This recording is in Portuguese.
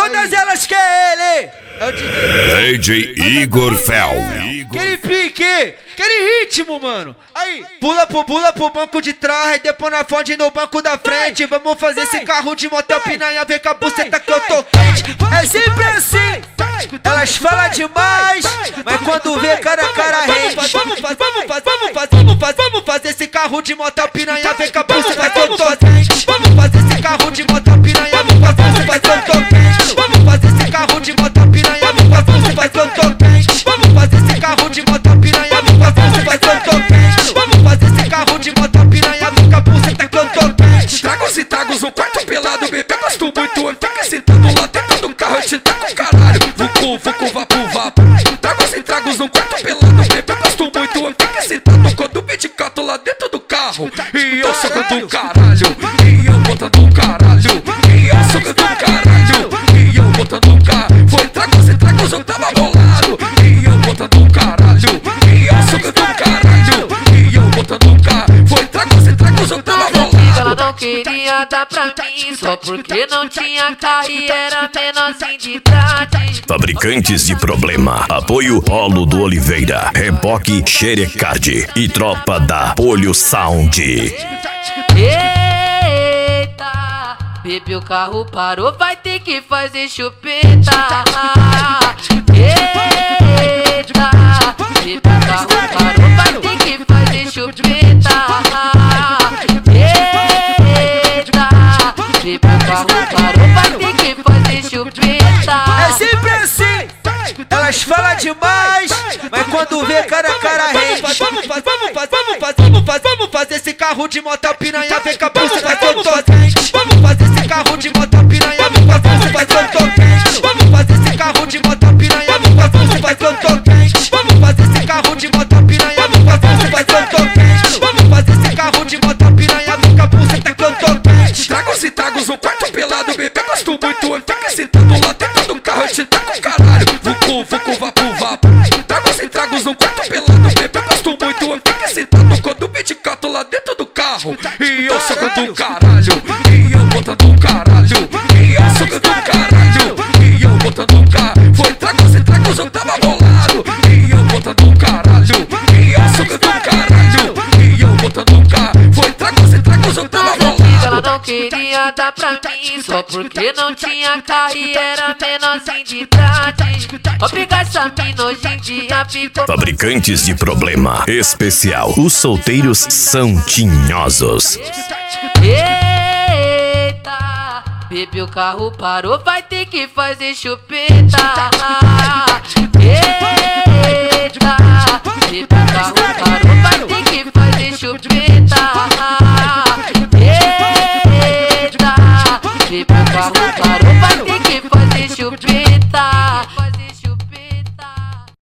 todas elas querem ele. É o DJ Igor Fel. Aquele pique, aquele ritmo, mano. Aí, pula pro banco de trás, depois na fonte no banco da frente. Vamos fazer esse carro de motel piranha, vem com a buceta que eu tô quente. É sempre assim, elas falam demais, mas quando vê cara rende. Vamos fazer esse carro de motel piranha, vem com a buceta que eu tô quente. Vamos fazer esse carro de motel piranha, vem com a buceta que eu tô quente. Vamos fazer esse carro de motel piranha, vem com a buceta que eu tô quente. Vamos fazer esse carro de motel piranha, vem com a buceta que eu tô quente. Vamos fazer esse carro de motel piranha, vem com a buceta que eu tô quente. Tragos e tragos, um quarto pelado, bebê, gosto muito. Eu fico sentado lá dentro do carro, eu te taco caralho. Vucu, vapo. Tragos e tragos, um quarto pelado, bebê, gosto muito. Eu fico sentado com o medicato lá dentro do carro. E eu sou do caralho, e eu botando um caralho. E eu sou do caralho, e eu botando um caralho. Foi tragos e tragos, eu tava bolado. E eu botando um caralho, e eu sou do caralho. E eu botando um caralho. Foi tragos e tragos, eu tava bolado. Ela não queria dar pra mim, só porque não tinha carro e era menorzinho de idade. Fabricantes de problema. Apoio Polo do Oliveira, Reboque Xerecard e Tropa da Polho Sound. Eita, bebê, o carro parou, vai ter que fazer chupeta. Eita, bebê, o carro parou, vai ter que fazer chupeta. Eita, bebê, o carro parou, vai ter que fazer chupeta. É sempre assim, elas falam demais, mas quando vê cara rende. Vamos fazer esse carro de motel piranha, vem com a buceta que eu tô quente. Vamos fazer esse carro de motel piranha, vem com a buceta que eu tô quente. Vamos fazer esse carro de motel piranha, vem com a buceta que eu tô quente. Vamos fazer esse carro de motel piranha, vem com a buceta que eu tô quente. Vamos fazer esse carro de motel piranha, vem com a buceta que eu tô quente. Tragos e tragos, um quarto pelado, bebê, gosto muito. Eu fico sentado lá dentro do carro, eu te taco caralho. Vucu, vapo. Tragos e tragos, um quarto pelado, bebê, gosto muito. Eu fico sentado com o medicato lá dentro do carro. E eu sou do caralho, e eu botando um caralho. E eu sou do caralho, e eu botando um caralho. Foi tragos e tragos, eu tava bolado. E eu botando um caralho, e eu sou do caralho. E eu botando um caralho. Foi tragos e tragos, eu tava bolado. Ela não queria dar pra mim, só porque não tinha carro e era menorzinho de idade. Vou pegar essa mina hoje em dia, ficou. Fabricantes de problema. Especial. Os solteiros são tinhosos. Eita, bebê, o carro parou, vai ter que fazer chupeta. Eita, bebê, o carro parou, vai ter que fazer chupeta. Eita, bebê, o carro parou, vai ter que fazer chupeta.